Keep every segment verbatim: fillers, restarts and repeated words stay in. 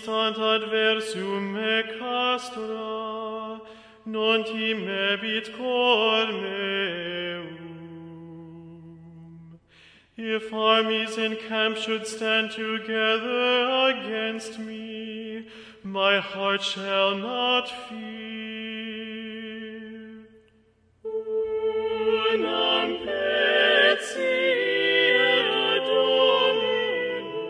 instant adversum me castora, non timebit cor meum. If armies in camp should stand together against me, my heart shall not fear. Unam petitia Domino,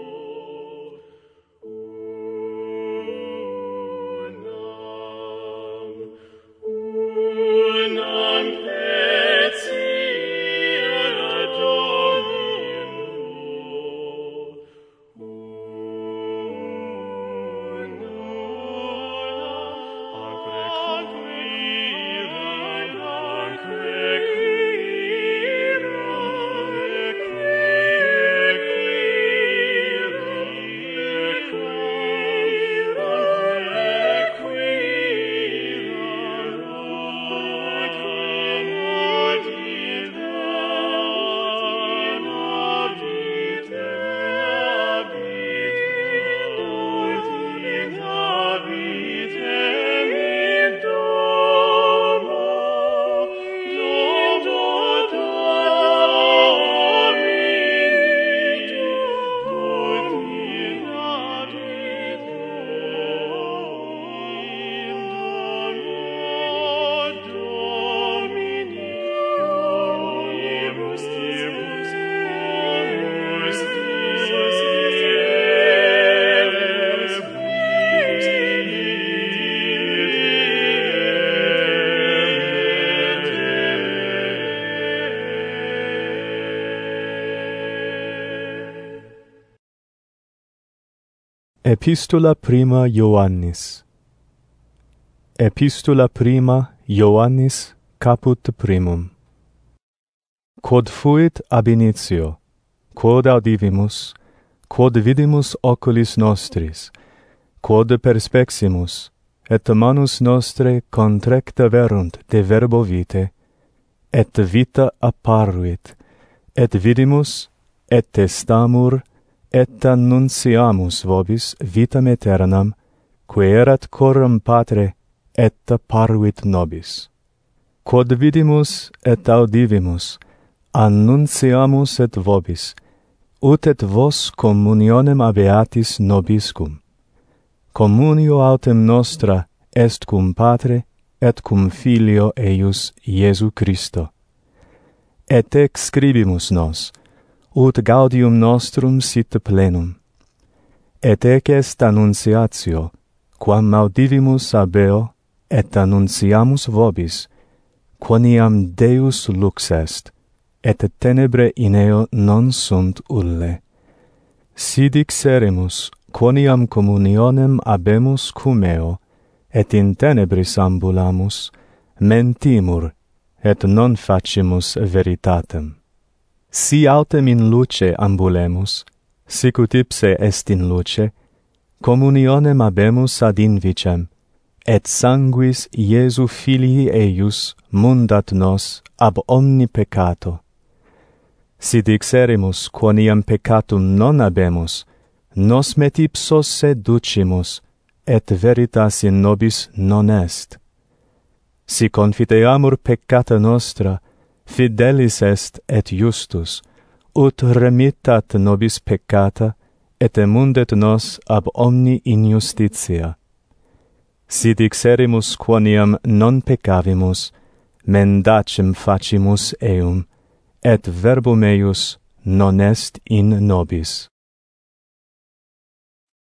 unam, unam petitia Domino, Epistola prima Ioannis. Epistola prima Ioannis caput primum. Quod fuit ab initio, quod audivimus, quod vidimus oculis nostris, quod perspeximus, et manus nostre contracta verunt de verbo vitae, et vita apparuit, et vidimus, et testamur, et annunciamus vobis vitam aeternam, quae erat coram Patre, et apparuit nobis. Quod vidimus et audivimus, annunciamus et vobis, ut et vos communionem habeatis nobiscum. Communio autem nostra est cum Patre, et cum Filio eius Iesu Christo. Et ec scribimus nos, ut gaudium nostrum sit plenum. Et ec est annunciatio, quam audivimus habeo, et annunciamus vobis, quoniam Deus lux est, et tenebre in eo non sunt ulle. Sidic seremus, quoniam communionem habemus cum eo, et in tenebris ambulamus, mentimur, et non facimus veritatem. Si autem in luce ambulemus, sicut ipse est in luce, communionem habemus ad invicem, et sanguis Iesu Filii eius mundat nos ab omni peccato. Si dixeremus quoniam peccatum non habemus, nos met ipsos seducimus, et veritas in nobis non est. Si confideamur peccata nostra, fidelis est et justus, ut remittat nobis peccata, et emundet nos ab omni injustitia. Si dixeremus quoniam non peccavimus, mendacem facimus eum, et verbum eius non est in nobis.